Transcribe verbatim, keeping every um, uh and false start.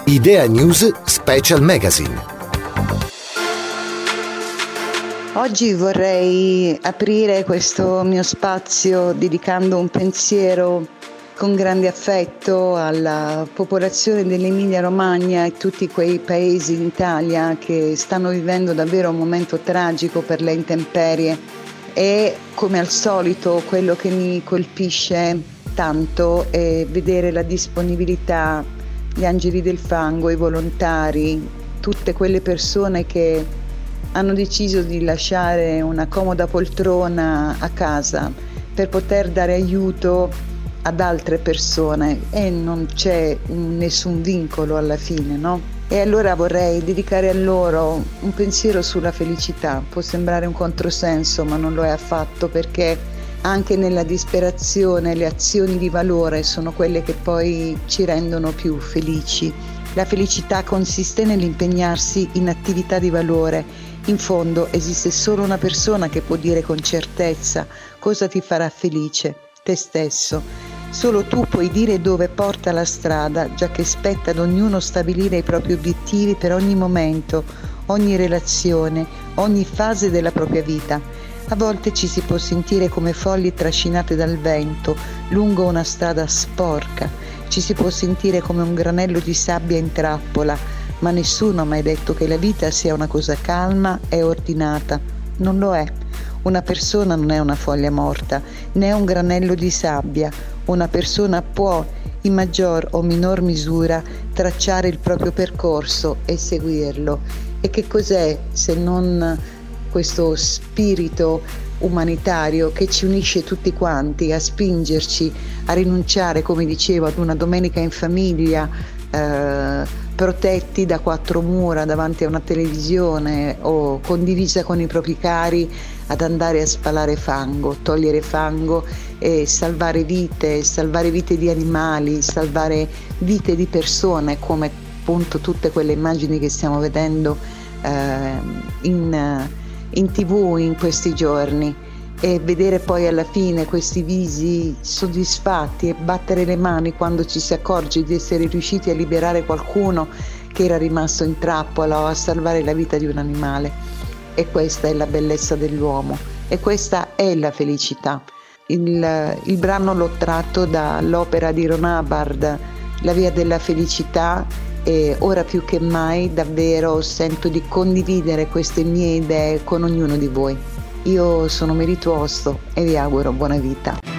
Idea News Special Magazine. Oggi vorrei aprire questo mio spazio dedicando un pensiero con grande affetto alla popolazione dell'Emilia Romagna e tutti quei paesi in Italia che stanno vivendo davvero un momento tragico per le intemperie. E come al solito quello che mi colpisce tanto è vedere la disponibilità, gli angeli del fango, i volontari, tutte quelle persone che hanno deciso di lasciare una comoda poltrona a casa per poter dare aiuto ad altre persone, e non c'è nessun vincolo alla fine, no? E allora vorrei dedicare a loro un pensiero sulla felicità. Può sembrare un controsenso, ma non lo è affatto, perché anche nella disperazione le azioni di valore sono quelle che poi ci rendono più felici. La felicità consiste nell'impegnarsi in attività di valore. In fondo esiste solo una persona che può dire con certezza cosa ti farà felice: te stesso. Solo tu puoi dire dove porta la strada, già che spetta ad ognuno stabilire i propri obiettivi per ogni momento, ogni relazione, ogni fase della propria vita. A volte ci si può sentire come folli trascinate dal vento lungo una strada sporca, ci si può sentire come un granello di sabbia in trappola, ma nessuno ha mai detto che la vita sia una cosa calma e ordinata. Non lo è. Una persona non è una foglia morta, né un granello di sabbia. Una persona può, in maggior o minor misura, tracciare il proprio percorso e seguirlo. E che cos'è se non questo spirito umanitario che ci unisce tutti quanti a spingerci a rinunciare, come dicevo, ad una domenica in famiglia, eh, protetti da quattro mura davanti a una televisione o condivisa con i propri cari, ad andare a spalare fango, togliere fango e salvare vite, salvare vite di animali, salvare vite di persone, come appunto tutte quelle immagini che stiamo vedendo eh, in, in tv in questi giorni, e vedere poi alla fine questi visi soddisfatti e battere le mani quando ci si accorge di essere riusciti a liberare qualcuno che era rimasto in trappola o a salvare la vita di un animale. E questa è la bellezza dell'uomo, e questa è la felicità. Il, il brano l'ho tratto dall'opera di Ron Hubbard, La via della felicità, e ora più che mai davvero sento di condividere queste mie idee con ognuno di voi. Io sono Merituosto e vi auguro buona vita.